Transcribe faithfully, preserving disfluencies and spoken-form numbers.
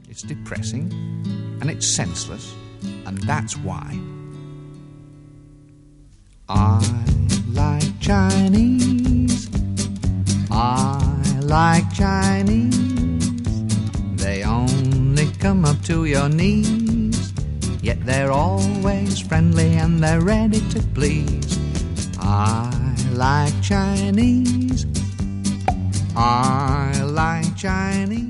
It's depressing, and it's senseless, and that's why. I like Chinese. I like Chinese. They only come up to your knees, yet they're always friendly and they're ready to please. I like Chinese. I like Chinese.